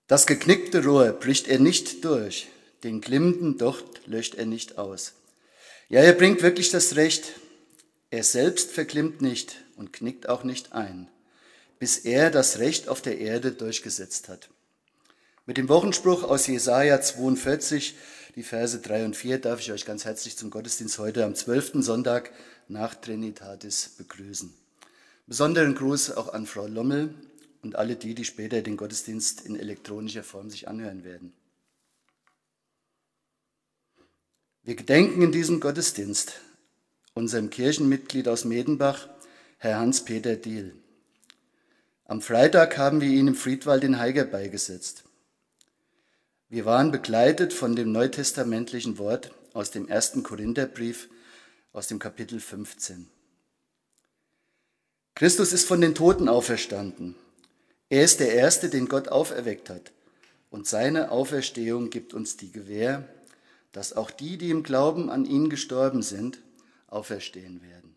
Das geknickte Rohr bricht er nicht durch, den glimmenden Docht löscht er nicht aus. Ja, er bringt wirklich das Recht. Er selbst verklimmt nicht und knickt auch nicht ein, bis er das Recht auf der Erde durchgesetzt hat. Mit dem Wochenspruch aus Jesaja 42, die Verse 3 und 4, darf ich euch ganz herzlich zum Gottesdienst heute am 12. Sonntag nach Trinitatis begrüßen. Besonderen Gruß auch an Frau Lommel und alle die später den Gottesdienst in elektronischer Form sich anhören werden. Wir gedenken in diesem Gottesdienst unserem Kirchenmitglied aus Medenbach, Herr Hans-Peter Diehl. Am Freitag haben wir ihn im Friedwald in Haiger beigesetzt. Wir waren begleitet von dem neutestamentlichen Wort aus dem 1. Korintherbrief, aus dem Kapitel 15. Christus ist von den Toten auferstanden. Er ist der Erste, den Gott auferweckt hat. Und seine Auferstehung gibt uns die Gewähr, dass auch die, die im Glauben an ihn gestorben sind, auferstehen werden.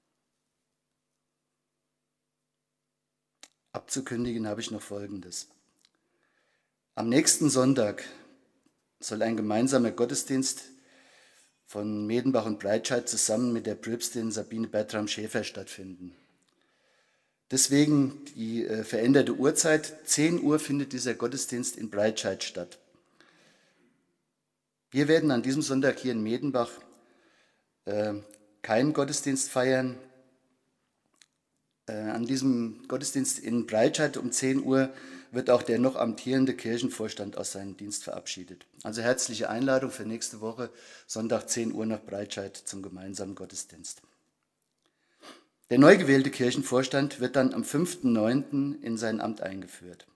Abzukündigen habe ich noch Folgendes. Am nächsten Sonntag soll ein gemeinsamer Gottesdienst von Medenbach und Breitscheid zusammen mit der Pröpstin Sabine Bertram Schäfer stattfinden. Deswegen die veränderte Uhrzeit. 10 Uhr findet dieser Gottesdienst in Breitscheid statt. Wir werden an diesem Sonntag hier in Medenbach keinen Gottesdienst feiern. An diesem Gottesdienst in Breitscheid um 10 Uhr wird auch der noch amtierende Kirchenvorstand aus seinem Dienst verabschiedet. Also herzliche Einladung für nächste Woche, Sonntag 10 Uhr nach Breitscheid zum gemeinsamen Gottesdienst. Der neu gewählte Kirchenvorstand wird dann am 5.9. in sein Amt eingeführt.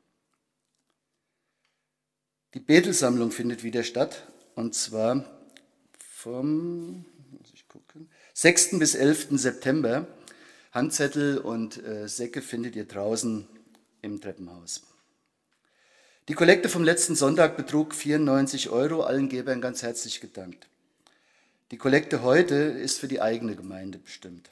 Die Betelsammlung findet wieder statt, und zwar vom 6. bis 11. September. Handzettel und Säcke findet ihr draußen im Treppenhaus. Die Kollekte vom letzten Sonntag betrug 94 €, allen Gebern ganz herzlich gedankt. Die Kollekte heute ist für die eigene Gemeinde bestimmt.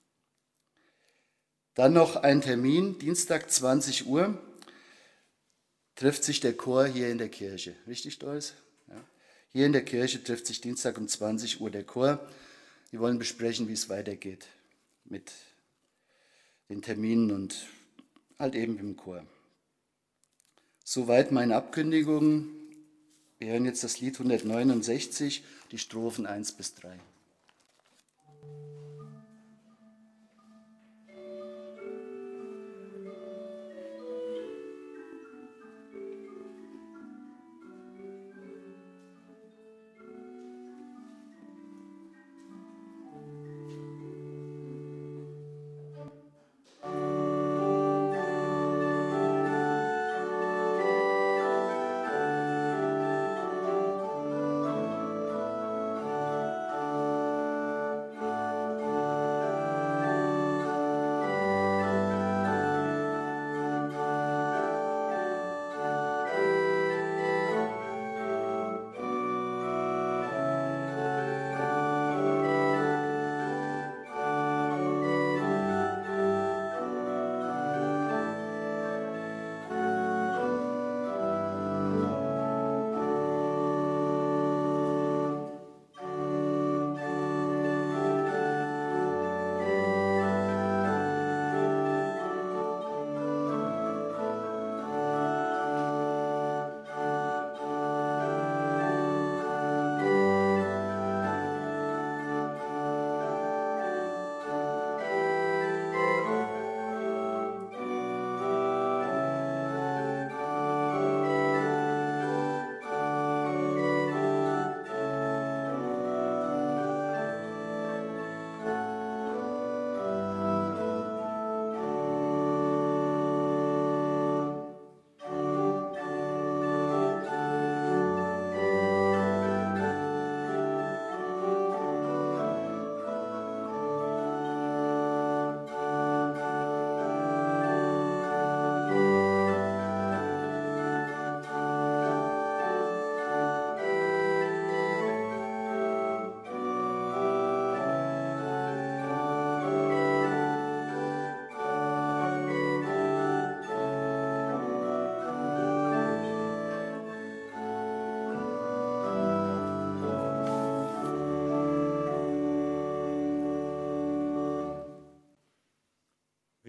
Dann noch ein Termin, Dienstag 20 Uhr, trifft sich der Chor hier in der Kirche. Richtig, Doris? Ja. Hier in der Kirche trifft sich Dienstag um 20 Uhr der Chor. Wir wollen besprechen, wie es weitergeht mit den Terminen und halt eben im Chor. Soweit meine Abkündigung. Wir hören jetzt das Lied 169, die Strophen 1 bis 3.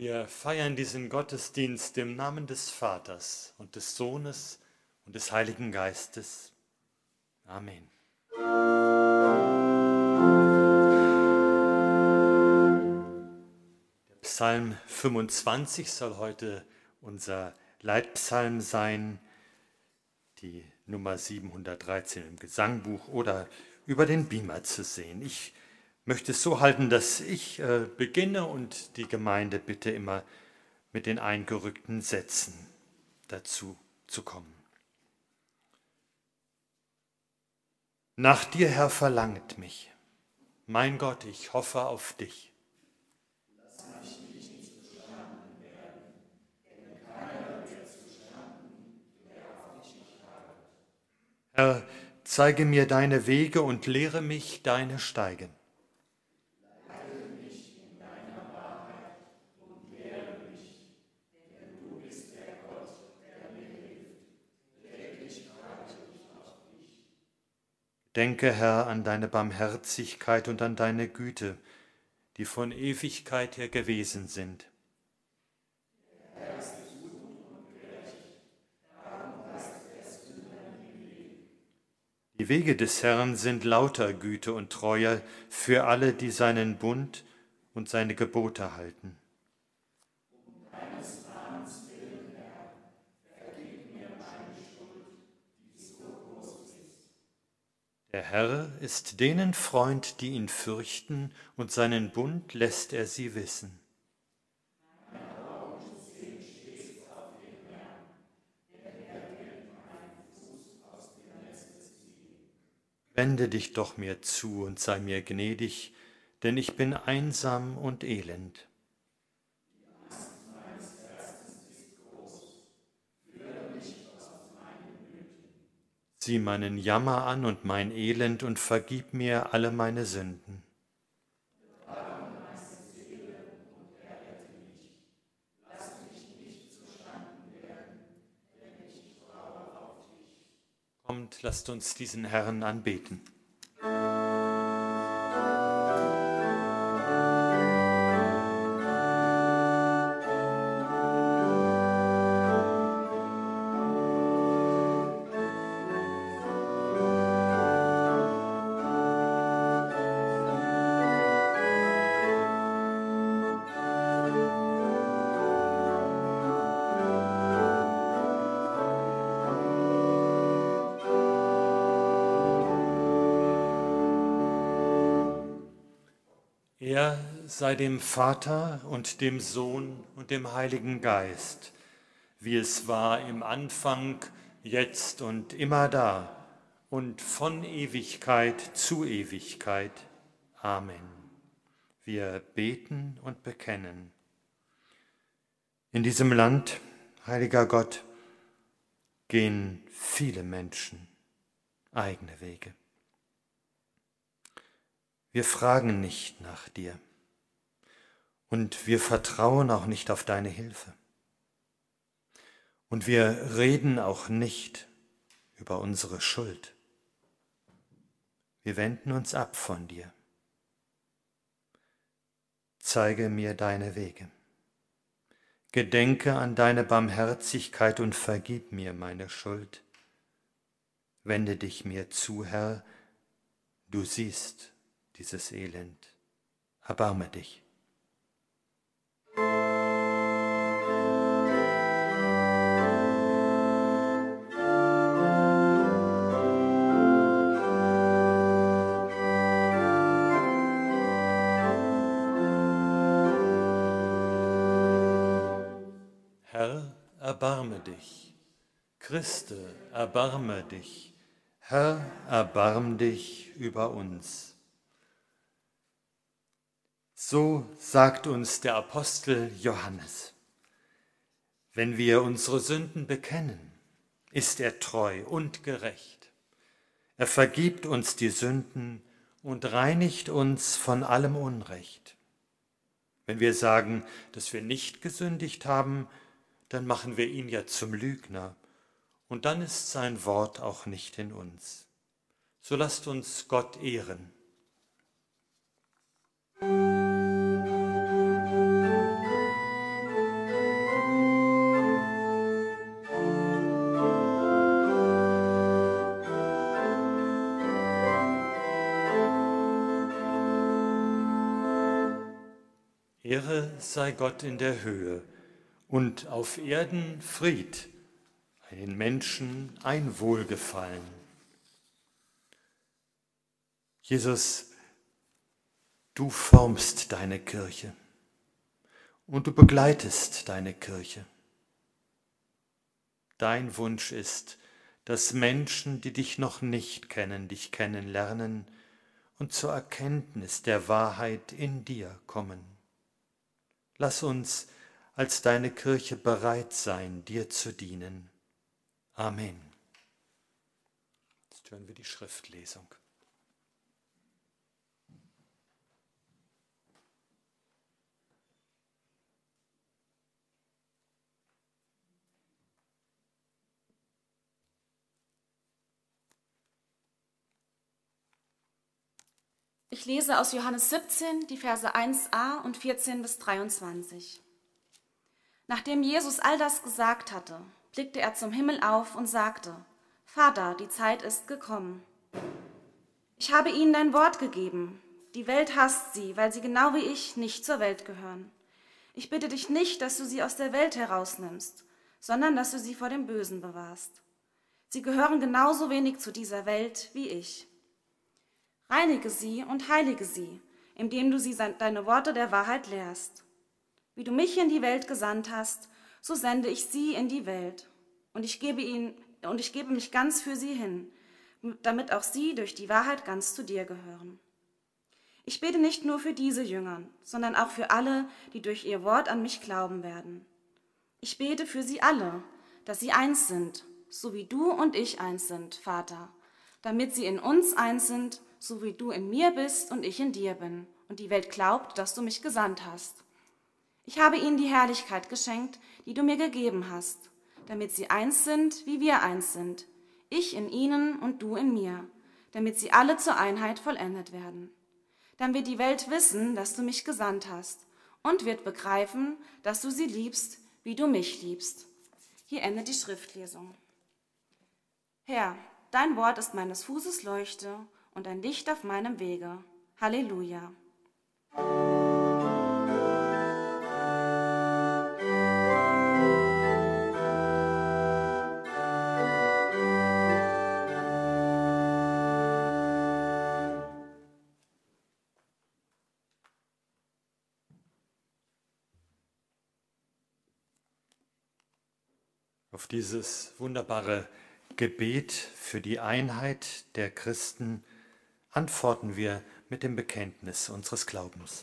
Wir feiern diesen Gottesdienst im Namen des Vaters und des Sohnes und des Heiligen Geistes. Amen. Der Psalm 25 soll heute unser Leitpsalm sein, die Nummer 713 im Gesangbuch oder über den Beamer zu sehen. Ich möchte es so halten, dass ich beginne und die Gemeinde bitte immer mit den eingerückten Sätzen dazu zu kommen. Nach dir, Herr, verlangt mich. Mein Gott, ich hoffe auf dich. Lass mich nicht zustanden werden, denn keiner wird zustanden, der auf dich nicht wartet. Herr, zeige mir deine Wege und lehre mich deine Steige. Leite mich in deiner Wahrheit und lehre mich, denn du bist der Gott, der mir hilft. Täglich warte ich auf dich. Denke, Herr, an deine Barmherzigkeit und an deine Güte, die von Ewigkeit her gewesen sind. Der Herr ist gut und gerecht, darum lasst er Sündern den Weg. Die Wege des Herrn sind lauter Güte und Treue für alle, die seinen Bund und seine Gebote halten. Um deines Namens willen, Herr, vergib mir meine Schuld, die so groß ist. Der Herr ist denen Freund, die ihn fürchten, und seinen Bund lässt er sie wissen. Meine Augen sehen stets auf den Herrn, denn er wird meinen Fuß aus dem Netz ziehen. Wende dich doch mir zu und sei mir gnädig, denn ich bin einsam und elend. Die Angst meines Herzens ist groß, führe mich aus meinen Nöten. Sieh meinen Jammer an und mein Elend und vergib mir alle meine Sünden. Bewahre meine Seele und errette mich. Lass mich nicht zustanden werden, denn ich traue auf dich. Kommt, lasst uns diesen Herrn anbeten. Er sei dem Vater und dem Sohn und dem Heiligen Geist, wie es war im Anfang, jetzt und immer da und von Ewigkeit zu Ewigkeit. Amen. Wir beten und bekennen. In diesem Land, heiliger Gott, gehen viele Menschen eigene Wege. Wir fragen nicht nach dir und wir vertrauen auch nicht auf deine Hilfe. Und wir reden auch nicht über unsere Schuld. Wir wenden uns ab von dir. Zeige mir deine Wege. Gedenke an deine Barmherzigkeit und vergib mir meine Schuld. Wende dich mir zu, Herr, du siehst dieses Elend. Erbarme dich. Herr, erbarme dich. Christe, erbarme dich. Herr, erbarm dich über uns. So sagt uns der Apostel Johannes. Wenn wir unsere Sünden bekennen, ist er treu und gerecht. Er vergibt uns die Sünden und reinigt uns von allem Unrecht. Wenn wir sagen, dass wir nicht gesündigt haben, dann machen wir ihn ja zum Lügner und dann ist sein Wort auch nicht in uns. So lasst uns Gott ehren. Ehre sei Gott in der Höhe und auf Erden Fried, den Menschen ein Wohlgefallen. Jesus, du formst deine Kirche und du begleitest deine Kirche. Dein Wunsch ist, dass Menschen, die dich noch nicht kennen, dich kennenlernen und zur Erkenntnis der Wahrheit in dir kommen. Lass uns als deine Kirche bereit sein, dir zu dienen. Amen. Jetzt hören wir die Schriftlesung. Ich lese aus Johannes 17, die Verse 1a und 14 bis 23. Nachdem Jesus all das gesagt hatte, blickte er zum Himmel auf und sagte: Vater, die Zeit ist gekommen. Ich habe ihnen dein Wort gegeben. Die Welt hasst sie, weil sie genau wie ich nicht zur Welt gehören. Ich bitte dich nicht, dass du sie aus der Welt herausnimmst, sondern dass du sie vor dem Bösen bewahrst. Sie gehören genauso wenig zu dieser Welt wie ich. Reinige sie und heilige sie, indem du sie deine Worte der Wahrheit lehrst. Wie du mich in die Welt gesandt hast, so sende ich sie in die Welt. Und ich gebe mich ganz für sie hin, damit auch sie durch die Wahrheit ganz zu dir gehören. Ich bete nicht nur für diese Jünger, sondern auch für alle, die durch ihr Wort an mich glauben werden. Ich bete für sie alle, dass sie eins sind, so wie du und ich eins sind, Vater, damit sie in uns eins sind, so wie du in mir bist und ich in dir bin, und die Welt glaubt, dass du mich gesandt hast. Ich habe ihnen die Herrlichkeit geschenkt, die du mir gegeben hast, damit sie eins sind, wie wir eins sind, ich in ihnen und du in mir, damit sie alle zur Einheit vollendet werden. Dann wird die Welt wissen, dass du mich gesandt hast, und wird begreifen, dass du sie liebst, wie du mich liebst. Hier endet die Schriftlesung. Herr, dein Wort ist meines Fußes Leuchte und ein Licht auf meinem Wege. Halleluja. Auf dieses wunderbare Gebet für die Einheit der Christen antworten wir mit dem Bekenntnis unseres Glaubens.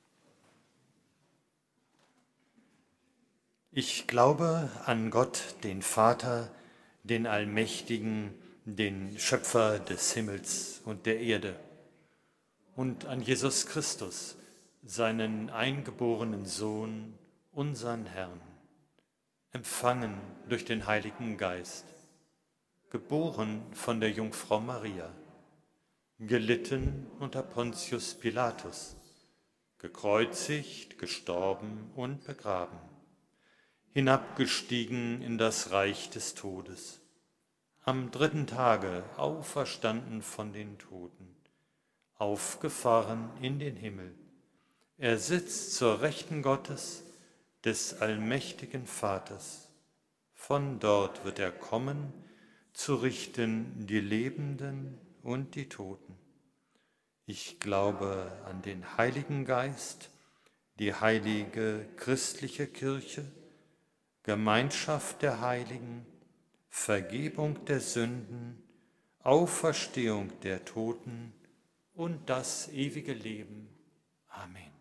Ich glaube an Gott, den Vater, den Allmächtigen, den Schöpfer des Himmels und der Erde, und an Jesus Christus, seinen eingeborenen Sohn, unseren Herrn, empfangen durch den Heiligen Geist, geboren von der Jungfrau Maria, gelitten unter Pontius Pilatus, gekreuzigt, gestorben und begraben, hinabgestiegen in das Reich des Todes, am 3. Tage auferstanden von den Toten, aufgefahren in den Himmel. Er sitzt zur Rechten Gottes, des allmächtigen Vaters. Von dort wird er kommen, zu richten die Lebenden und die Toten. Ich glaube an den Heiligen Geist, die heilige christliche Kirche, Gemeinschaft der Heiligen, Vergebung der Sünden, Auferstehung der Toten und das ewige Leben. Amen.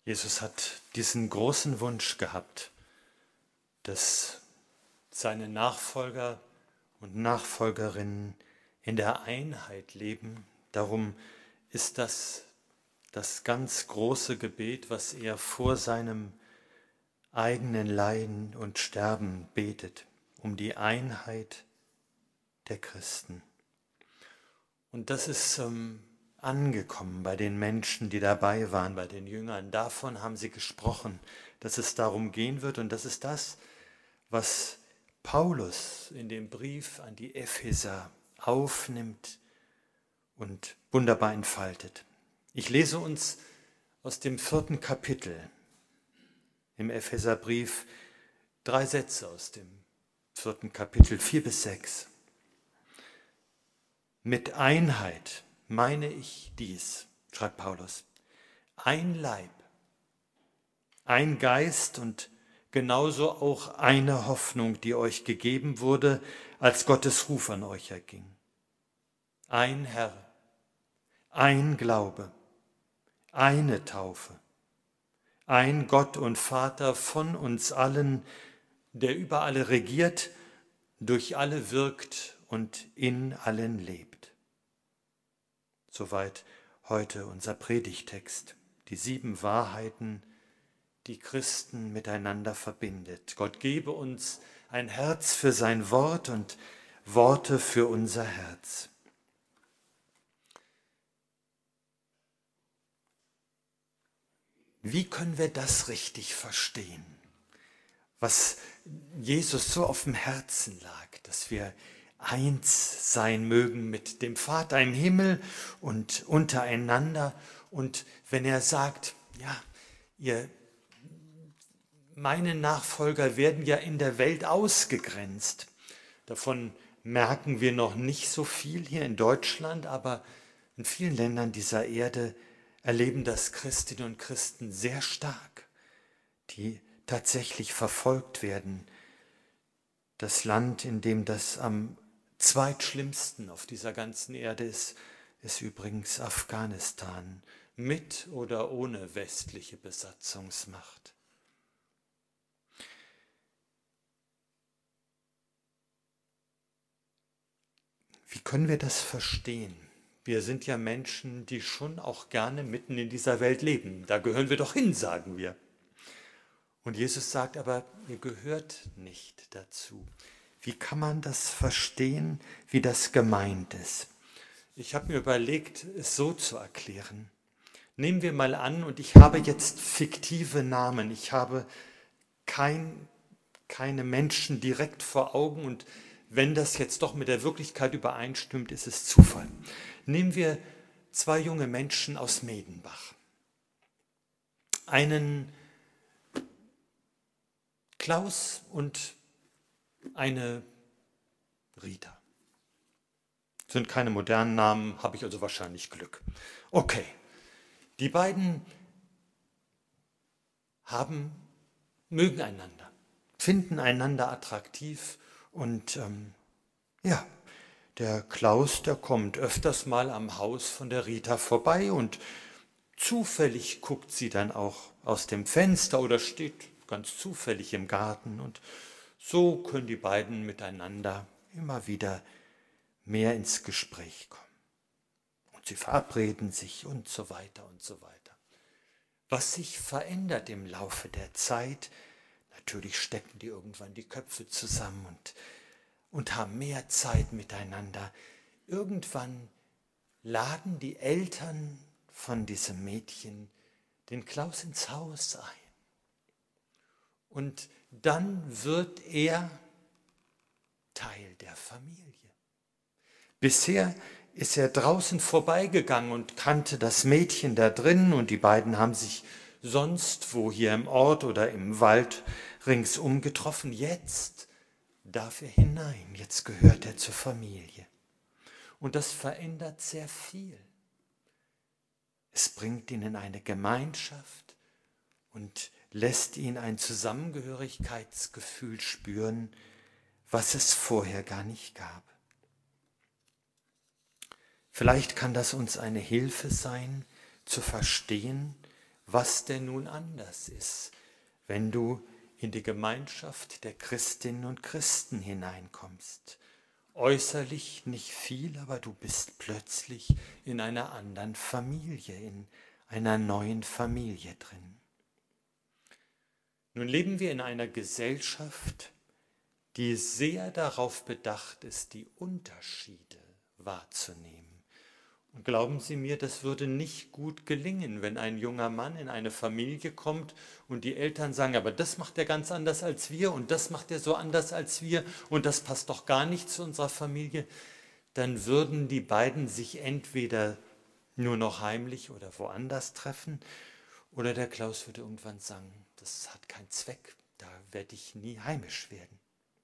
Jesus hat diesen großen Wunsch gehabt, dass seine Nachfolger und Nachfolgerinnen in der Einheit leben. Darum ist das ganz große Gebet, was er vor seinem eigenen Leiden und Sterben betet, um die Einheit der Christen. Und das ist angekommen bei den Menschen, die dabei waren, bei den Jüngern. Davon haben sie gesprochen, dass es darum gehen wird. Und das ist das, was Paulus in dem Brief an die Epheser aufnimmt und wunderbar entfaltet. Ich lese uns aus dem 4. Kapitel im Epheserbrief 3 Sätze aus dem 4. Kapitel, 4-6. Mit Einheit meine ich dies, schreibt Paulus, ein Leib, ein Geist und genauso auch eine Hoffnung, die euch gegeben wurde, als Gottes Ruf an euch erging. Ein Herr, ein Glaube, eine Taufe, ein Gott und Vater von uns allen, der über alle regiert, durch alle wirkt und in allen lebt. Soweit heute unser Predigtext, die 7 Wahrheiten, die Christen miteinander verbindet. Gott gebe uns ein Herz für sein Wort und Worte für unser Herz. Wie können wir das richtig verstehen, was Jesus so auf dem Herzen lag, dass wir eins sein mögen mit dem Vater im Himmel und untereinander? Und wenn er sagt, ja, meine Nachfolger werden ja in der Welt ausgegrenzt. Davon merken wir noch nicht so viel hier in Deutschland, aber in vielen Ländern dieser Erde erleben das Christinnen und Christen sehr stark, die tatsächlich verfolgt werden. Das Land, in dem das am zweitschlimmsten auf dieser ganzen Erde ist übrigens Afghanistan, mit oder ohne westliche Besatzungsmacht. Wie können wir das verstehen? Wir sind ja Menschen, die schon auch gerne mitten in dieser Welt leben. Da gehören wir doch hin, sagen wir. Und Jesus sagt aber, ihr gehört nicht dazu. Wie kann man das verstehen, wie das gemeint ist? Ich habe mir überlegt, es so zu erklären. Nehmen wir mal an, und ich habe jetzt fiktive Namen. Ich habe keine Menschen direkt vor Augen, und wenn das jetzt doch mit der Wirklichkeit übereinstimmt, ist es Zufall. Nehmen wir 2 junge Menschen aus Medenbach. Einen Klaus und eine Rita. Sind keine modernen Namen, habe ich also wahrscheinlich Glück. Okay, die beiden mögen einander, finden einander attraktiv und der Klaus, der kommt öfters mal am Haus von der Rita vorbei und zufällig guckt sie dann auch aus dem Fenster oder steht ganz zufällig im Garten, und so können die beiden miteinander immer wieder mehr ins Gespräch kommen. Und sie verabreden sich und so weiter und so weiter. Was sich verändert im Laufe der Zeit, natürlich stecken die irgendwann die Köpfe zusammen und haben mehr Zeit miteinander. Irgendwann laden die Eltern von diesem Mädchen den Klaus ins Haus ein. Und dann wird er Teil der Familie. Bisher ist er draußen vorbeigegangen und kannte das Mädchen da drin, und die beiden haben sich sonst wo hier im Ort oder im Wald ringsum getroffen. Jetzt darf er hinein, jetzt gehört er zur Familie. Und das verändert sehr viel. Es bringt ihn in eine Gemeinschaft und lässt ihn ein Zusammengehörigkeitsgefühl spüren, was es vorher gar nicht gab. Vielleicht kann das uns eine Hilfe sein, zu verstehen, was denn nun anders ist, wenn du in die Gemeinschaft der Christinnen und Christen hineinkommst. Äußerlich nicht viel, aber du bist plötzlich in einer anderen Familie, in einer neuen Familie drin. Nun leben wir in einer Gesellschaft, die sehr darauf bedacht ist, die Unterschiede wahrzunehmen. Und glauben Sie mir, das würde nicht gut gelingen, wenn ein junger Mann in eine Familie kommt und die Eltern sagen, aber das macht er ganz anders als wir und das macht er so anders als wir und das passt doch gar nicht zu unserer Familie. Dann würden die beiden sich entweder nur noch heimlich oder woanders treffen oder der Klaus würde irgendwann sagen, das hat keinen Zweck, da werde ich nie heimisch werden.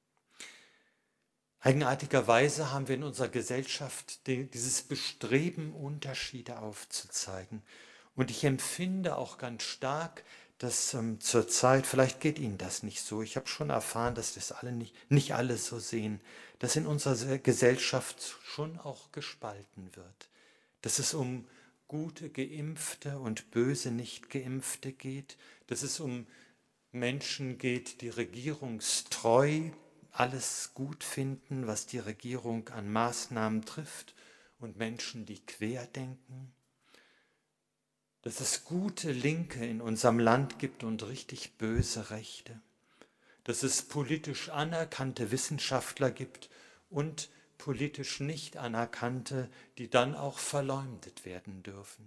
Eigenartigerweise haben wir in unserer Gesellschaft dieses Bestreben, Unterschiede aufzuzeigen. Und ich empfinde auch ganz stark, dass zur Zeit, vielleicht geht Ihnen das nicht so, ich habe schon erfahren, dass das nicht alle so sehen, dass in unserer Gesellschaft schon auch gespalten wird. Dass es um gute Geimpfte und böse Nicht-Geimpfte geht, dass es um Menschen geht, die regierungstreu alles gut finden, was die Regierung an Maßnahmen trifft und Menschen, die querdenken. Dass es gute Linke in unserem Land gibt und richtig böse Rechte. Dass es politisch anerkannte Wissenschaftler gibt und politisch nicht anerkannte, die dann auch verleumdet werden dürfen.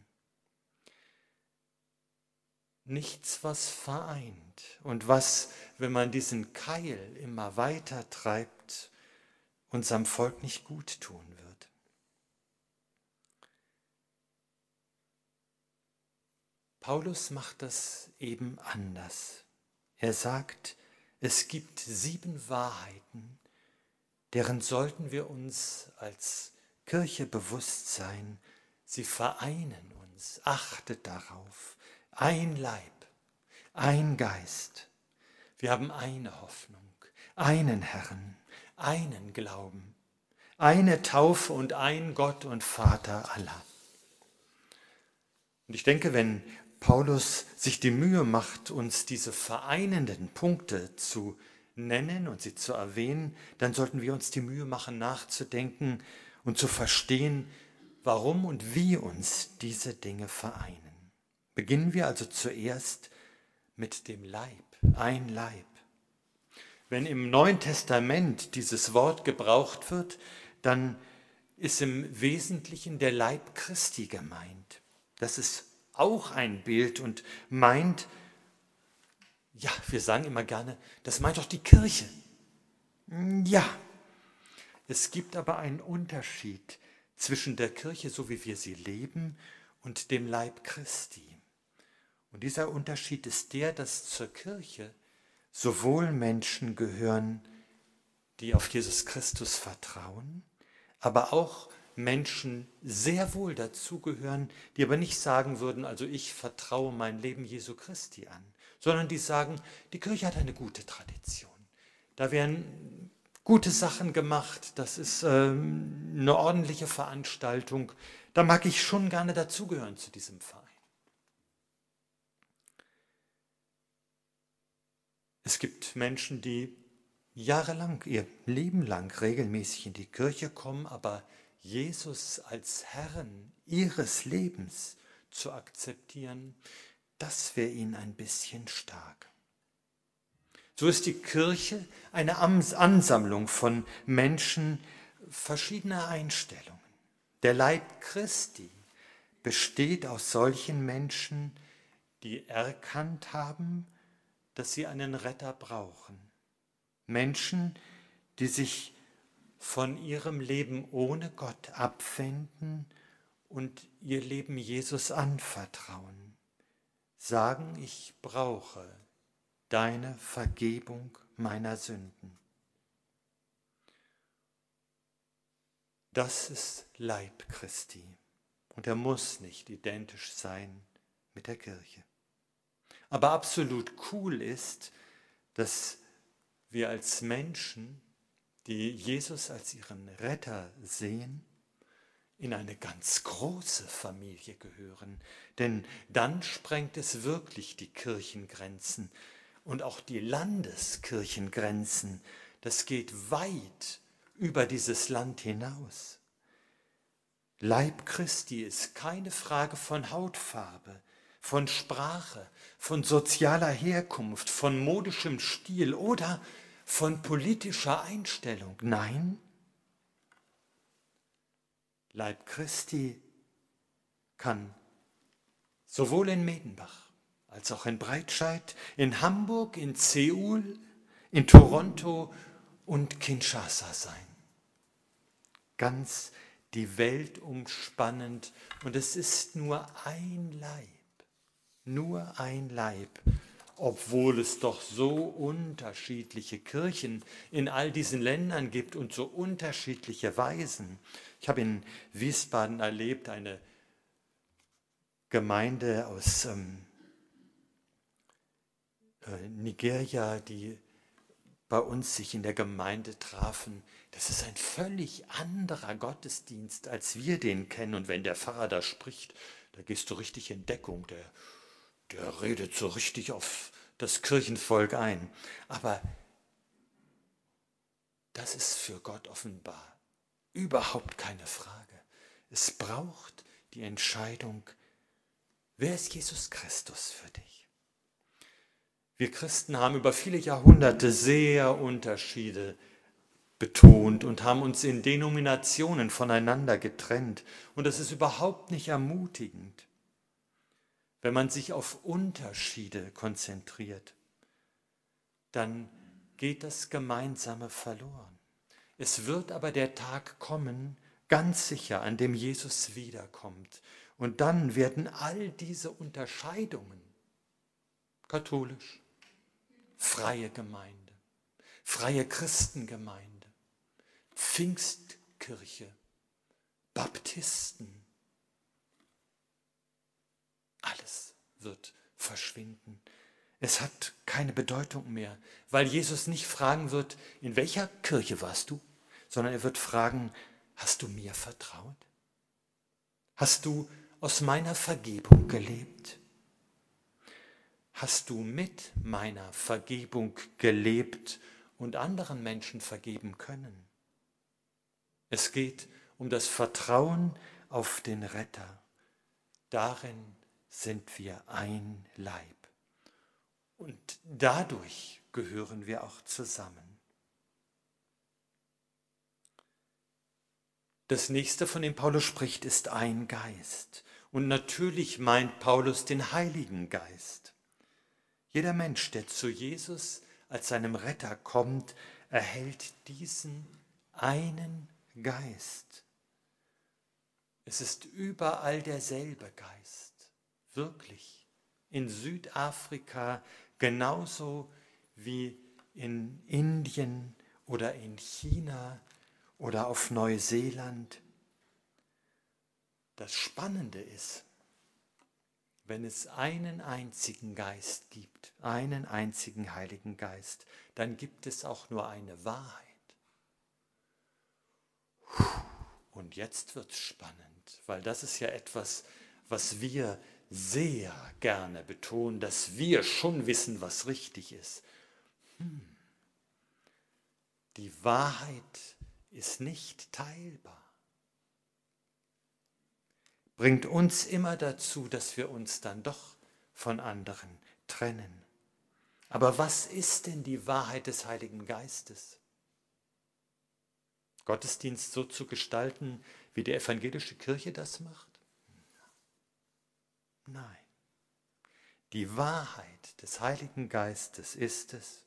Nichts, was vereint und was, wenn man diesen Keil immer weiter treibt, unserem Volk nicht gut tun wird. Paulus macht das eben anders. Er sagt, es gibt 7 Wahrheiten, deren sollten wir uns als Kirche bewusst sein. Sie vereinen uns, achtet darauf. Ein Leib, ein Geist. Wir haben eine Hoffnung, einen Herrn, einen Glauben, eine Taufe und ein Gott und Vater aller. Und ich denke, wenn Paulus sich die Mühe macht, uns diese vereinenden Punkte zu nennen und sie zu erwähnen, dann sollten wir uns die Mühe machen, nachzudenken und zu verstehen, warum und wie uns diese Dinge vereinen. Beginnen wir also zuerst mit dem Leib, ein Leib. Wenn im Neuen Testament dieses Wort gebraucht wird, dann ist im Wesentlichen der Leib Christi gemeint. Das ist auch ein Bild und meint, ja, wir sagen immer gerne, das meint doch die Kirche. Ja, es gibt aber einen Unterschied zwischen der Kirche, so wie wir sie leben, und dem Leib Christi. Und dieser Unterschied ist der, dass zur Kirche sowohl Menschen gehören, die auf Jesus Christus vertrauen, aber auch Menschen sehr wohl dazugehören, die aber nicht sagen würden, also ich vertraue mein Leben Jesu Christi an, sondern die sagen, die Kirche hat eine gute Tradition. Da werden gute Sachen gemacht, das ist eine ordentliche Veranstaltung, da mag ich schon gerne dazugehören zu diesem Verein. Es gibt Menschen, die jahrelang, ihr Leben lang regelmäßig in die Kirche kommen, aber Jesus als Herrn ihres Lebens zu akzeptieren, das wäre ihnen ein bisschen stark. So ist die Kirche eine Ansammlung von Menschen verschiedener Einstellungen. Der Leib Christi besteht aus solchen Menschen, die erkannt haben, dass sie einen Retter brauchen. Menschen, die sich von ihrem Leben ohne Gott abwenden und ihr Leben Jesus anvertrauen. Sagen, ich brauche deine Vergebung meiner Sünden. Das ist Leib Christi und er muss nicht identisch sein mit der Kirche. Aber absolut cool ist, dass wir als Menschen, die Jesus als ihren Retter sehen, in eine ganz große Familie gehören, denn dann sprengt es wirklich die Kirchengrenzen und auch die Landeskirchengrenzen. Das geht weit über dieses Land hinaus. Leib Christi ist keine Frage von Hautfarbe, von Sprache, von sozialer Herkunft, von modischem Stil oder von politischer Einstellung. Nein, Leib Christi kann sowohl in Medenbach als auch in Breitscheid, in Hamburg, in Seoul, in Toronto und Kinshasa sein. Ganz die Welt umspannend, und es ist nur ein Leib, obwohl es doch so unterschiedliche Kirchen in all diesen Ländern gibt und so unterschiedliche Weisen. Ich habe in Wiesbaden erlebt, eine Gemeinde aus Nigeria, die bei uns sich in der Gemeinde trafen. Das ist ein völlig anderer Gottesdienst, als wir den kennen. Und wenn der Pfarrer da spricht, da gehst du richtig in Deckung. Der redet so richtig auf das Kirchenvolk ein. Aber das ist für Gott offenbar überhaupt keine Frage. Es braucht die Entscheidung, wer ist Jesus Christus für dich? Wir Christen haben über viele Jahrhunderte sehr Unterschiede betont und haben uns in Denominationen voneinander getrennt. Und das ist überhaupt nicht ermutigend, wenn man sich auf Unterschiede konzentriert. Dann geht das Gemeinsame verloren. Es wird aber der Tag kommen, ganz sicher, an dem Jesus wiederkommt. Und dann werden all diese Unterscheidungen, katholisch, freie Gemeinde, freie Christengemeinde, Pfingstkirche, Baptisten, alles wird verschwinden. Es hat keine Bedeutung mehr, weil Jesus nicht fragen wird, in welcher Kirche warst du, sondern er wird fragen, hast du mir vertraut? Hast du aus meiner Vergebung gelebt? Hast du mit meiner Vergebung gelebt und anderen Menschen vergeben können? Es geht um das Vertrauen auf den Retter. Darin sind wir ein Leib. Und dadurch gehören wir auch zusammen. Das nächste, von dem Paulus spricht, ist ein Geist. Und natürlich meint Paulus den Heiligen Geist. Jeder Mensch, der zu Jesus als seinem Retter kommt, erhält diesen einen Geist. Es ist überall derselbe Geist, wirklich. In Südafrika genauso wie in Indien oder in China oder auf Neuseeland. Das Spannende ist, wenn es einen einzigen Geist gibt, einen einzigen Heiligen Geist, dann gibt es auch nur eine Wahrheit. Und jetzt wird es spannend, weil das ist ja etwas, was wir sehr gerne betonen, dass wir schon wissen, was richtig ist. Die Wahrheit ist nicht teilbar. Bringt uns immer dazu, dass wir uns dann doch von anderen trennen. Aber was ist denn die Wahrheit des Heiligen Geistes? Gottesdienst so zu gestalten, wie die evangelische Kirche das macht? Nein. Die Wahrheit des Heiligen Geistes ist es,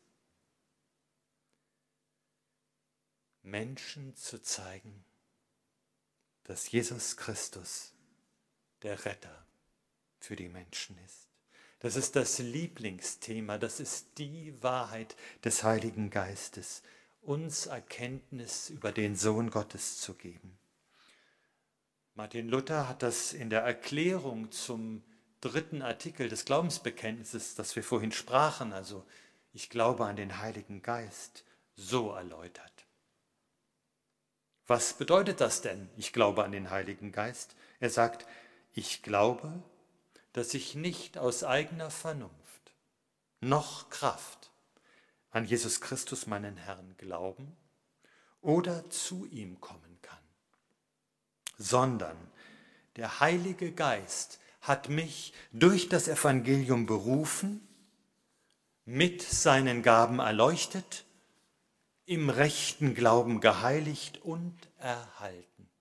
Menschen zu zeigen, dass Jesus Christus der Retter für die Menschen ist. Das ist das Lieblingsthema, das ist die Wahrheit des Heiligen Geistes, uns Erkenntnis über den Sohn Gottes zu geben. Martin Luther hat das in der Erklärung zum 3. Artikel des Glaubensbekenntnisses, das wir vorhin sprachen, also ich glaube an den Heiligen Geist, so erläutert. Was bedeutet das denn? Ich glaube an den Heiligen Geist. Er sagt, ich glaube, dass ich nicht aus eigener Vernunft noch Kraft an Jesus Christus, meinen Herrn, glauben oder zu ihm kommen kann, sondern der Heilige Geist hat mich durch das Evangelium berufen, mit seinen Gaben erleuchtet, im rechten Glauben geheiligt und erhalten.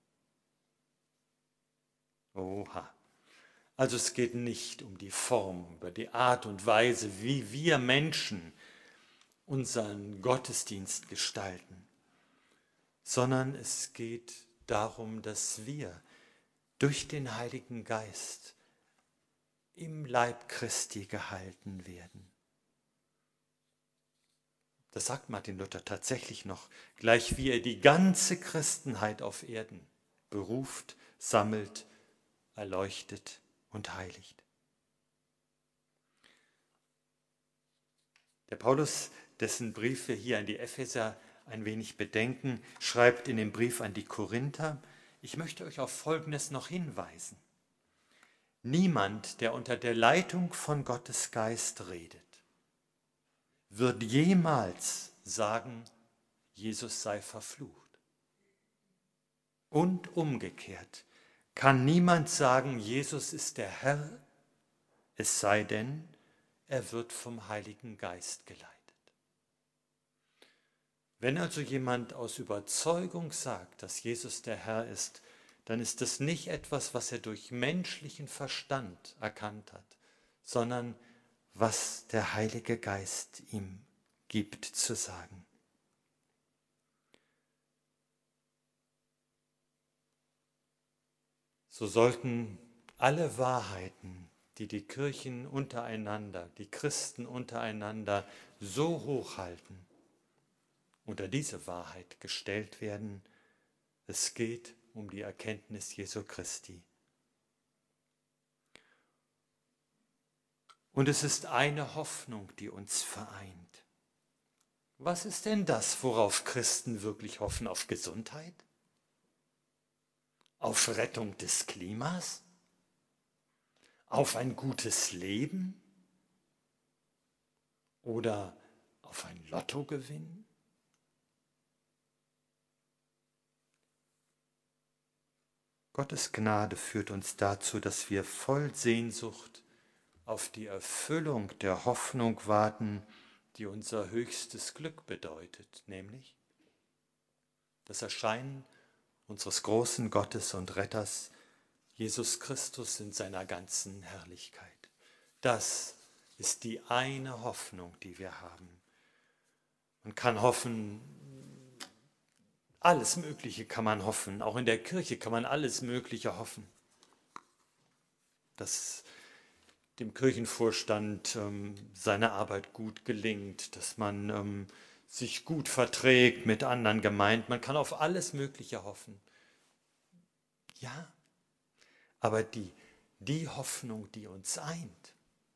Oha. Also es geht nicht um die Form, über die Art und Weise, wie wir Menschen unseren Gottesdienst gestalten, sondern es geht darum, dass wir durch den Heiligen Geist im Leib Christi gehalten werden. Das sagt Martin Luther tatsächlich noch, gleich wie er die ganze Christenheit auf Erden beruft, sammelt, erleuchtet und heiligt. Der Paulus, dessen Brief wir hier an die Epheser ein wenig bedenken, schreibt in dem Brief an die Korinther, ich möchte euch auf Folgendes noch hinweisen. Niemand, der unter der Leitung von Gottes Geist redet, wird jemals sagen, Jesus sei verflucht. Und umgekehrt kann niemand sagen, Jesus ist der Herr, es sei denn, er wird vom Heiligen Geist geleitet. Wenn also jemand aus Überzeugung sagt, dass Jesus der Herr ist, dann ist das nicht etwas, was er durch menschlichen Verstand erkannt hat, sondern was der Heilige Geist ihm gibt zu sagen. So sollten alle Wahrheiten, die die Kirchen untereinander, die Christen untereinander so hochhalten, unter diese Wahrheit gestellt werden, es geht um die Erkenntnis Jesu Christi. Und es ist eine Hoffnung, die uns vereint. Was ist denn das, worauf Christen wirklich hoffen? Auf Gesundheit? Auf Rettung des Klimas? Auf ein gutes Leben? Oder auf ein Lottogewinn? Gottes Gnade führt uns dazu, dass wir voll Sehnsucht auf die Erfüllung der Hoffnung warten, die unser höchstes Glück bedeutet, nämlich das Erscheinen unseres großen Gottes und Retters, Jesus Christus in seiner ganzen Herrlichkeit. Das ist die eine Hoffnung, die wir haben. Man kann hoffen, alles Mögliche kann man hoffen, auch in der Kirche kann man alles Mögliche hoffen. Dass dem Kirchenvorstand seine Arbeit gut gelingt, dass man sich gut verträgt mit anderen Gemeinden. Man kann auf alles Mögliche hoffen. Ja, aber die Hoffnung, die uns eint,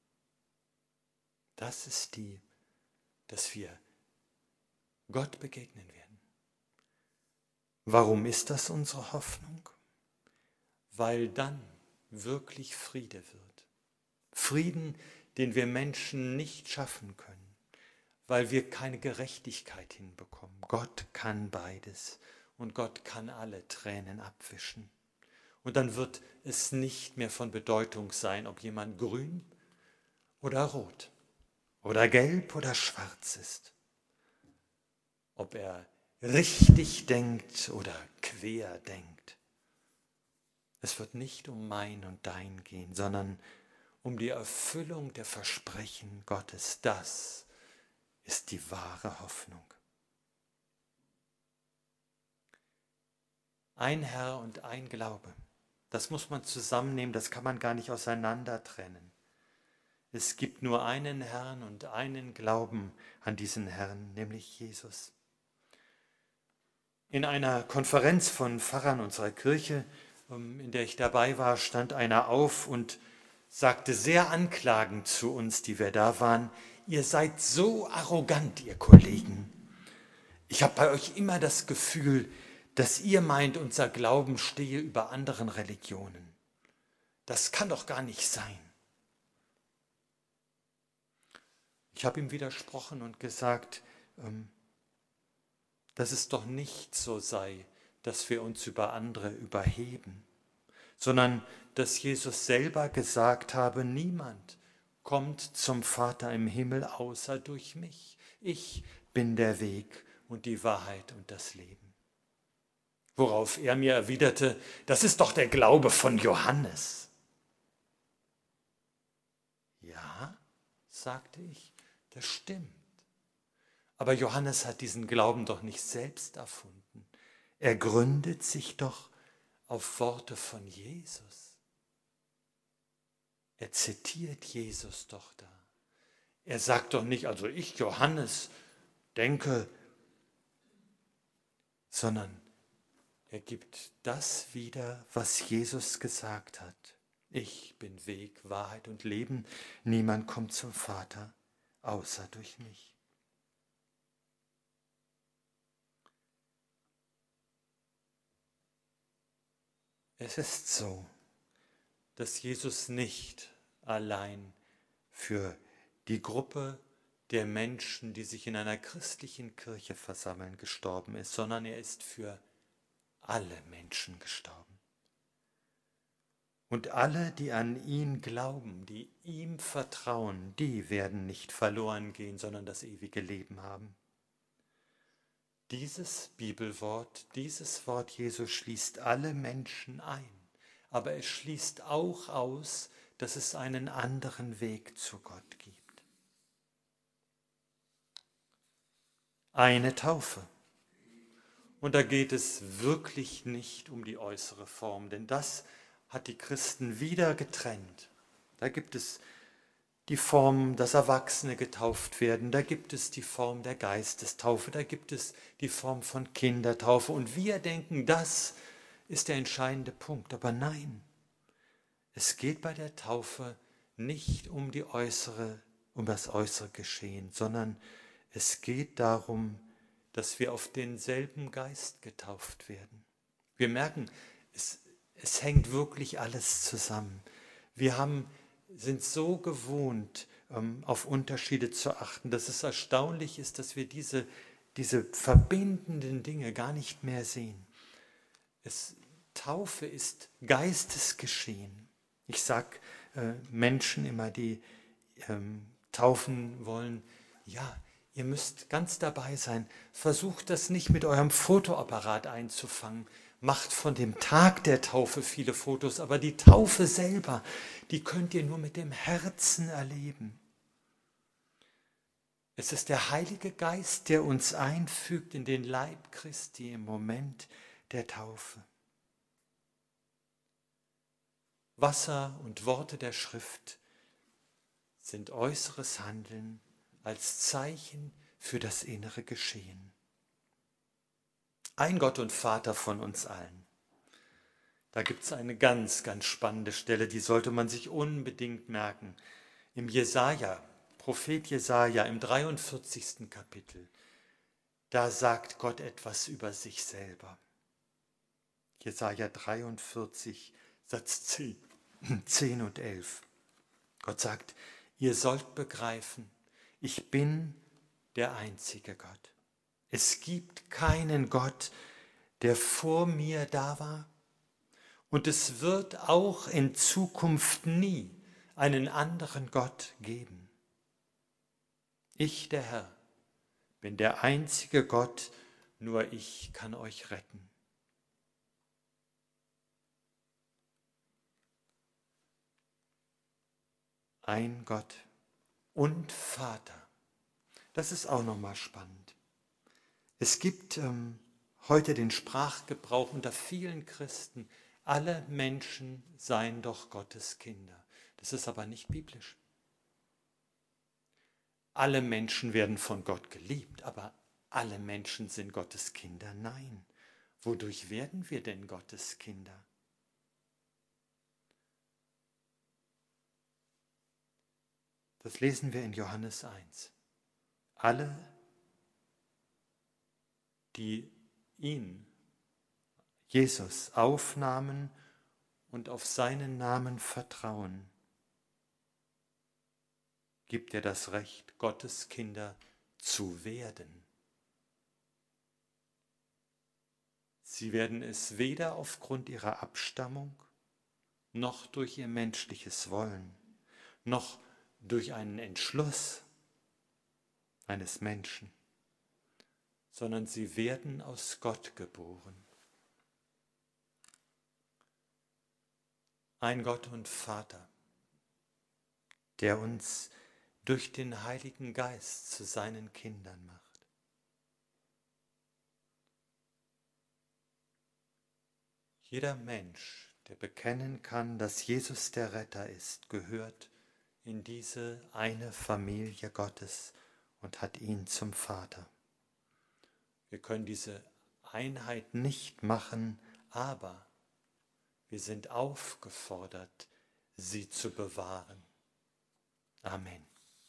das ist die, dass wir Gott begegnen werden. Warum ist das unsere Hoffnung? Weil dann wirklich Friede wird. Frieden, den wir Menschen nicht schaffen können, weil wir keine Gerechtigkeit hinbekommen. Gott kann beides und Gott kann alle Tränen abwischen. Und dann wird es nicht mehr von Bedeutung sein, ob jemand grün oder rot oder gelb oder schwarz ist, ob er richtig denkt oder quer denkt. Es wird nicht um mein und dein gehen, sondern um die Erfüllung der Versprechen Gottes. Das ist die wahre Hoffnung. Ein Herr und ein Glaube, das muss man zusammennehmen, das kann man gar nicht auseinander trennen. Es gibt nur einen Herrn und einen Glauben an diesen Herrn, nämlich Jesus. In einer Konferenz von Pfarrern unserer Kirche, in der ich dabei war, stand einer auf und sagte sehr anklagend zu uns, die wir da waren, ihr seid so arrogant, ihr Kollegen. Ich habe bei euch immer das Gefühl, dass ihr meint, unser Glauben stehe über anderen Religionen. Das kann doch gar nicht sein. Ich habe ihm widersprochen und gesagt, dass es doch nicht so sei, dass wir uns über andere überheben, sondern dass Jesus selber gesagt habe, niemand kommt zum Vater im Himmel außer durch mich. Ich bin der Weg und die Wahrheit und das Leben. Worauf er mir erwiderte, das ist doch der Glaube von Johannes. Ja, sagte ich, das stimmt. Aber Johannes hat diesen Glauben doch nicht selbst erfunden. Er gründet sich doch auf Worte von Jesus. Er zitiert Jesus doch da. Er sagt doch nicht, also ich, Johannes, denke, sondern er gibt das wieder, was Jesus gesagt hat. Ich bin Weg, Wahrheit und Leben. Niemand kommt zum Vater, außer durch mich. Es ist so, dass Jesus nicht allein für die Gruppe der Menschen, die sich in einer christlichen Kirche versammeln, gestorben ist, sondern er ist für alle Menschen gestorben. Und alle, die an ihn glauben, die ihm vertrauen, die werden nicht verloren gehen, sondern das ewige Leben haben. Dieses Bibelwort, dieses Wort Jesu schließt alle Menschen ein, aber es schließt auch aus, dass es einen anderen Weg zu Gott gibt. Eine Taufe. Und da geht es wirklich nicht um die äußere Form, denn das hat die Christen wieder getrennt. Da gibt es die Form, dass Erwachsene getauft werden, da gibt es die Form der Geistestaufe, da gibt es die Form von Kindertaufe. Und wir denken, das ist der entscheidende Punkt. Aber nein, es geht bei der Taufe nicht um das äußere Geschehen, sondern es geht darum, dass wir auf denselben Geist getauft werden. Wir merken, es hängt wirklich alles zusammen. Wir sind so gewohnt, auf Unterschiede zu achten, dass es erstaunlich ist, dass wir diese verbindenden Dinge gar nicht mehr sehen. Taufe ist Geistesgeschehen. Ich sage Menschen immer, die taufen wollen, ja, ihr müsst ganz dabei sein. Versucht das nicht mit eurem Fotoapparat einzufangen. Macht von dem Tag der Taufe viele Fotos, aber die Taufe selber, die könnt ihr nur mit dem Herzen erleben. Es ist der Heilige Geist, der uns einfügt in den Leib Christi im Moment der Taufe. Wasser und Worte der Schrift sind äußeres Handeln als Zeichen für das innere Geschehen. Ein Gott und Vater von uns allen. Da gibt es eine ganz, ganz spannende Stelle, die sollte man sich unbedingt merken. Im Prophet Jesaja, im 43. Kapitel, da sagt Gott etwas über sich selber. Jesaja 43, Satz 10 und 11. Gott sagt, ihr sollt begreifen, ich bin der einzige Gott. Es gibt keinen Gott, der vor mir da war, und es wird auch in Zukunft nie einen anderen Gott geben. Ich, der Herr, bin der einzige Gott, nur ich kann euch retten. Ein Gott und Vater. Das ist auch nochmal spannend. Es gibt heute den Sprachgebrauch unter vielen Christen, alle Menschen seien doch Gottes Kinder. Das ist aber nicht biblisch. Alle Menschen werden von Gott geliebt, aber alle Menschen sind Gottes Kinder. Nein. Wodurch werden wir denn Gottes Kinder? Das lesen wir in Johannes 1. Alle, die ihn Jesus aufnahmen und auf seinen Namen vertrauen, gibt er das Recht, Gottes Kinder zu werden. Sie werden es weder aufgrund ihrer Abstammung, noch durch ihr menschliches Wollen, noch durch einen Entschluss eines Menschen, sondern sie werden aus Gott geboren. Ein Gott und Vater, der uns durch den Heiligen Geist zu seinen Kindern macht. Jeder Mensch, der bekennen kann, dass Jesus der Retter ist, gehört in diese eine Familie Gottes und hat ihn zum Vater. Wir können diese Einheit nicht machen, aber wir sind aufgefordert, sie zu bewahren. Amen.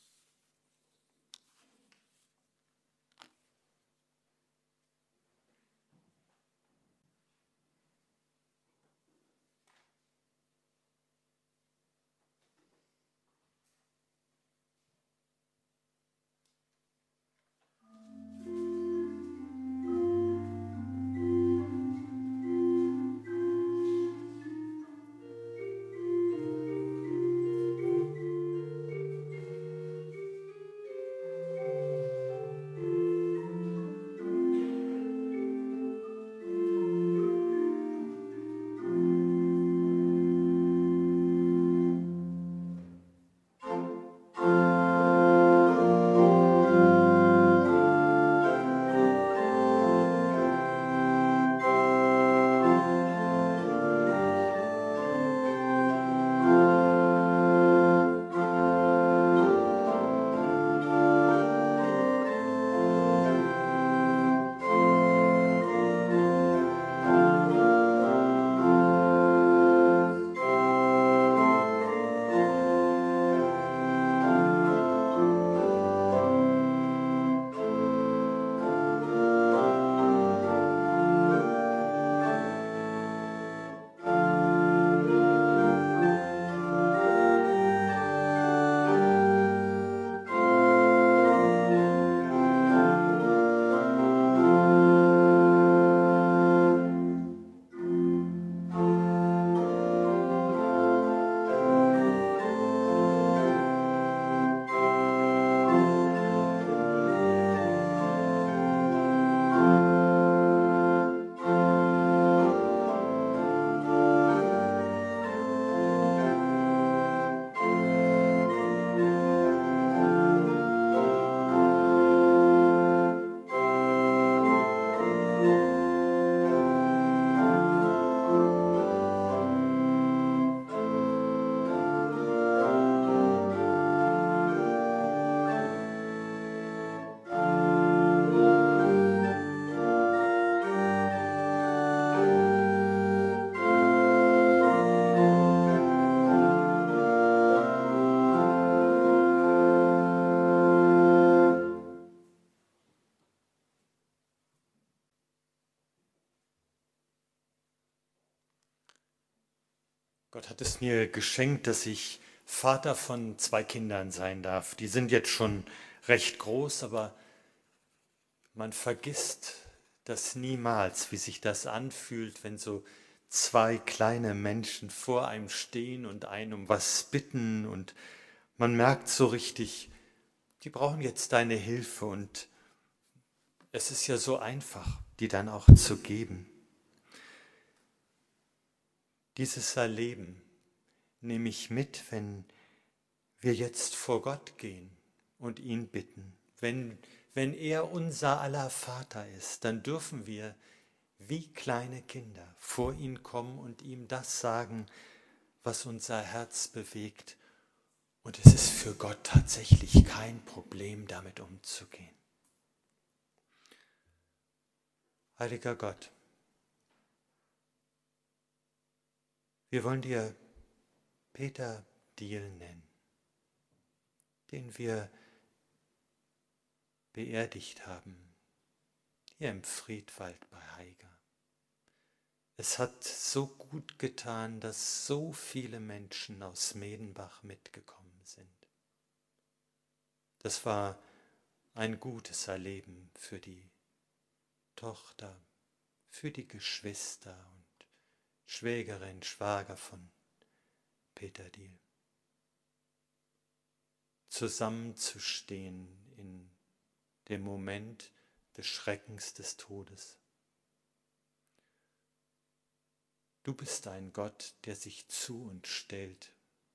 Gott hat es mir geschenkt, dass ich Vater von 2 Kindern sein darf. Die sind jetzt schon recht groß, aber man vergisst das niemals, wie sich das anfühlt, wenn so 2 kleine Menschen vor einem stehen und einen um was bitten und man merkt so richtig, die brauchen jetzt deine Hilfe und es ist ja so einfach, die dann auch zu geben. Dieses Erleben nehme ich mit, wenn wir jetzt vor Gott gehen und ihn bitten. Wenn er unser aller Vater ist, dann dürfen wir wie kleine Kinder vor ihn kommen und ihm das sagen, was unser Herz bewegt. Und es ist für Gott tatsächlich kein Problem, damit umzugehen. Heiliger Gott, wir wollen dir Peter Diehl nennen, den wir beerdigt haben, hier im Friedwald bei Haiger. Es hat so gut getan, dass so viele Menschen aus Medenbach mitgekommen sind. Das war ein gutes Erleben für die Tochter, für die Geschwister und Schwägerin, Schwager von Peter Diehl. Zusammenzustehen in dem Moment des Schreckens des Todes. Du bist ein Gott, der sich zu uns stellt,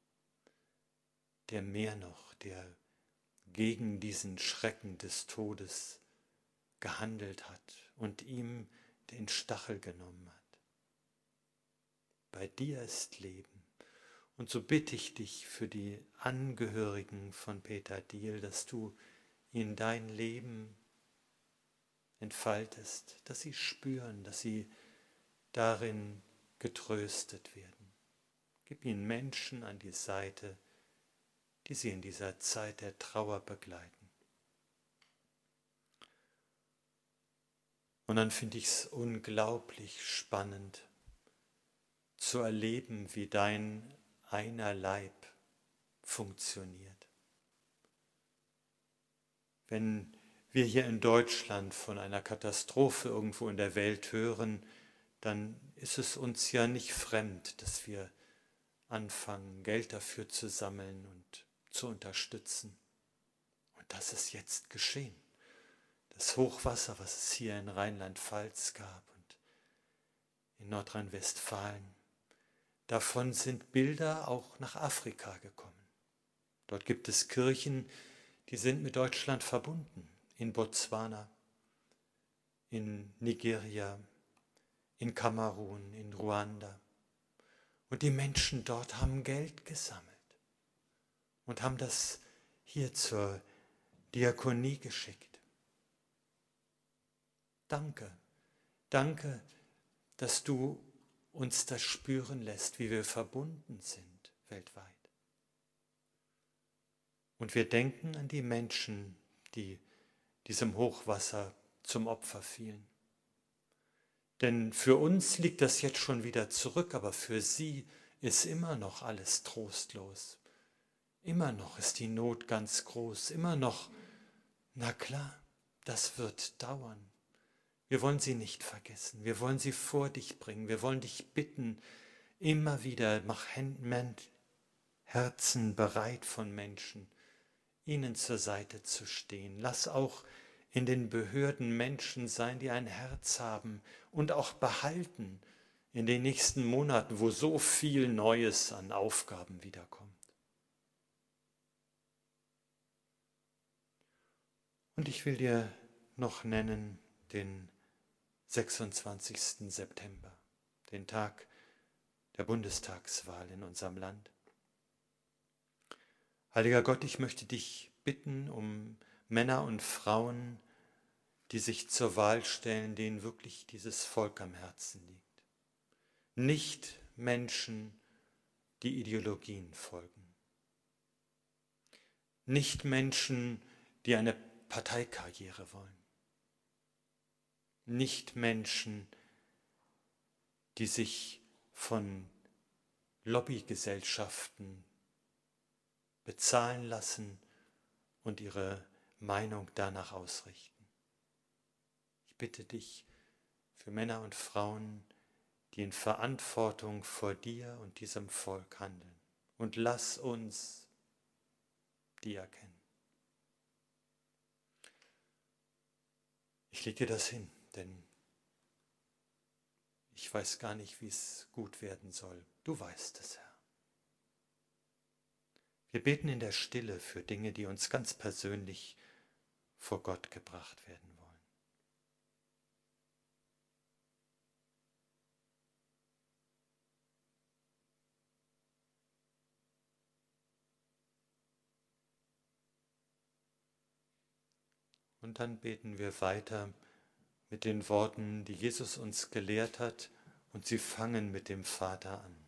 der mehr noch, der gegen diesen Schrecken des Todes gehandelt hat und ihm den Stachel genommen hat. Bei dir ist Leben. Und so bitte ich dich für die Angehörigen von Peter Diehl, dass du ihnen dein Leben entfaltest, dass sie spüren, dass sie darin getröstet werden. Gib ihnen Menschen an die Seite, die sie in dieser Zeit der Trauer begleiten. Und dann finde ich es unglaublich spannend zu erleben, wie dein einer Leib funktioniert. Wenn wir hier in Deutschland von einer Katastrophe irgendwo in der Welt hören, dann ist es uns ja nicht fremd, dass wir anfangen, Geld dafür zu sammeln und zu unterstützen. Und das ist jetzt geschehen. Das Hochwasser, was es hier in Rheinland-Pfalz gab und in Nordrhein-Westfalen, davon sind Bilder auch nach Afrika gekommen. Dort gibt es Kirchen, die sind mit Deutschland verbunden. In Botswana, in Nigeria, in Kamerun, in Ruanda. Und die Menschen dort haben Geld gesammelt und haben das hier zur Diakonie geschickt. Danke, danke, dass du uns das spüren lässt, wie wir verbunden sind weltweit. Und wir denken an die Menschen, die diesem Hochwasser zum Opfer fielen. Denn für uns liegt das jetzt schon wieder zurück, aber für sie ist immer noch alles trostlos. Immer noch ist die Not ganz groß, immer noch, na klar, das wird dauern. Wir wollen sie nicht vergessen, wir wollen sie vor dich bringen, wir wollen dich bitten, immer wieder, mach Herzen bereit von Menschen, ihnen zur Seite zu stehen. Lass auch in den Behörden Menschen sein, die ein Herz haben und auch behalten in den nächsten Monaten, wo so viel Neues an Aufgaben wiederkommt. Und ich will dir noch nennen den 26. September, den Tag der Bundestagswahl in unserem Land. Heiliger Gott, ich möchte dich bitten um Männer und Frauen, die sich zur Wahl stellen, denen wirklich dieses Volk am Herzen liegt. Nicht Menschen, die Ideologien folgen. Nicht Menschen, die eine Parteikarriere wollen. Nicht Menschen, die sich von Lobbygesellschaften bezahlen lassen und ihre Meinung danach ausrichten. Ich bitte dich für Männer und Frauen, die in Verantwortung vor dir und diesem Volk handeln. Und lass uns die erkennen. Ich lege dir das hin, denn ich weiß gar nicht, wie es gut werden soll. Du weißt es, Herr. Wir beten in der Stille für Dinge, die uns ganz persönlich vor Gott gebracht werden wollen. Und dann beten wir weiter mit den Worten, die Jesus uns gelehrt hat, und sie fangen mit dem Vater an.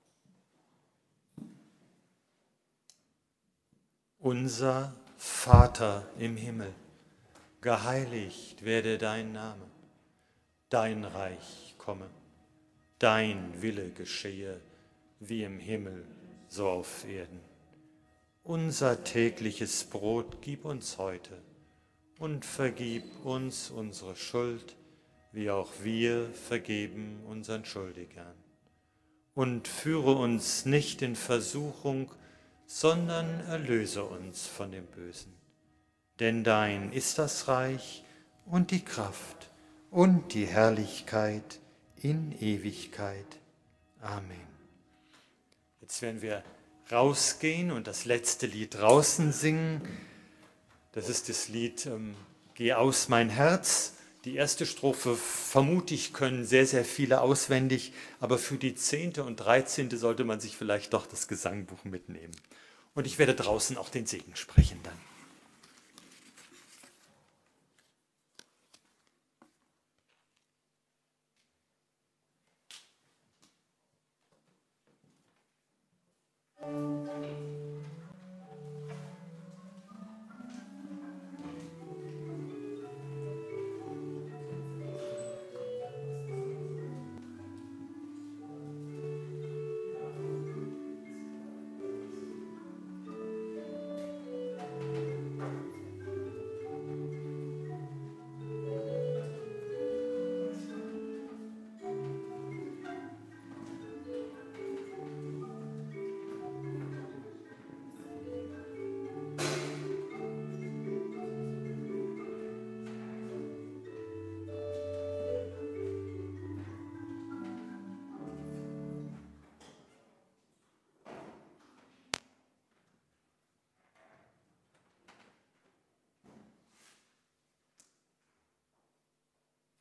Unser Vater im Himmel, geheiligt werde dein Name, dein Reich komme, dein Wille geschehe, wie im Himmel, so auf Erden. Unser tägliches Brot gib uns heute und vergib uns unsere Schuld, wie auch wir vergeben unseren Schuldigern. Und führe uns nicht in Versuchung, sondern erlöse uns von dem Bösen. Denn dein ist das Reich und die Kraft und die Herrlichkeit in Ewigkeit. Amen. Jetzt werden wir rausgehen und das letzte Lied draußen singen. Das ist das Lied Geh aus mein Herz. Die erste Strophe, vermute ich, können sehr, sehr viele auswendig, aber für die 10. und 13. sollte man sich vielleicht doch das Gesangbuch mitnehmen. Und ich werde draußen auch den Segen sprechen dann.